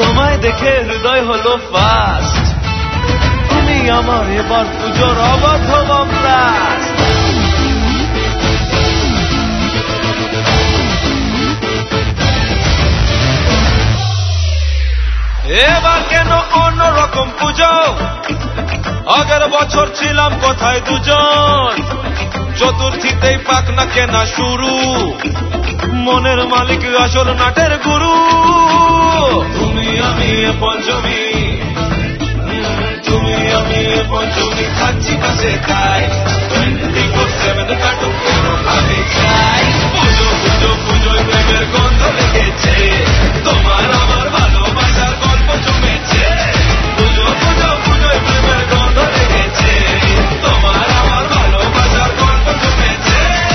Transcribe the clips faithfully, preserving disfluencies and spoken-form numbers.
তোমায় দেখে হৃদয় হলো ফাস্ট, তুমি আমার এবার পুজোর অবাধ ব্লাস্ট। এবার কেন অন্যরকম পুজো, আগের বছর ছিলাম কোথায় দুজন, চতুর্থীতেই পাক না কেনা শুরু, মনের মালিক আসল নাটের গুরু। তুমি আমি এ পঞ্চমী, তুমি আমি এ পঞ্চমী, খাচ্ছি কাছে খাই, টোয়েন্টি ফোর সেভেন কাটুক কোনো ভাবে চাই। পুজো পুজো পুজোয় প্রেমের গন্ধ লেগেছে, তোমার আমার ভালোবাসার গল্প জমেছে। পুজো পুজো পুজোয় প্রেমের গন্ধ লেগেছে, তোমার আমার ভালোবাসার গল্প জমেছে।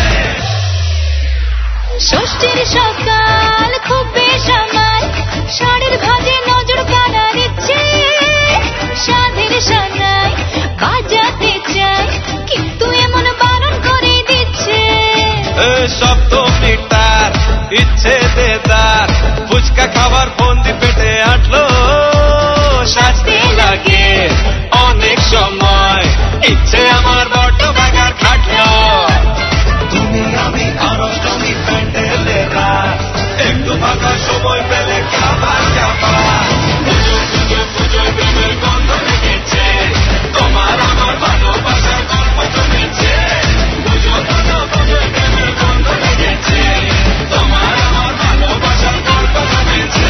ষষ্ঠীর সকাল খুব বেসামাল, ষাঁড়ের ভাজে নজর কানা দিচ্ছে, সাধের সানাই বাজাতে চাই কিন্তু এমন বারণ করে দিচ্ছে। সপ্তমীটার ইচ্ছে দেদার, ফুচকা খাবার ফন্দি পেটে আটলো, সাজতে লাগে অনেক সময়, ইচ্ছে আমার বড্ড বাগার খাটলো। তুমি আমি আর অষ্টমী প্যান্ডেলে রাত, একটু ফাঁকা সময় পেলে খাবার খাবার। পুজো পুজো পুজোয় প্রেমের গন্ধ লেগেছে, তোমার আমার ভালোবাসার গল্প জমেছে। পুজো পুজো পুজোয় প্রেমের গন্ধ লেগেছে, তোমার আমার ভালোবাসার গল্প জমেছে।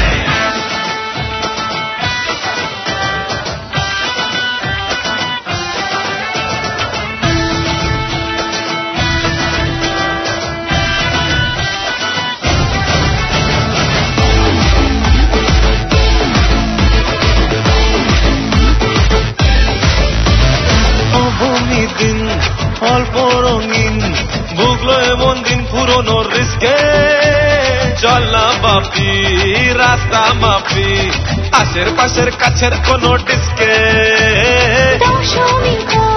নবমী দিন অল্প রঙিন, ভুগলো এমন দিন পুরনো রিস্কে, চল না বাপি রাস্তা মাপি, আশের পাশের কাছের কোনো ডিস্কে। দশমী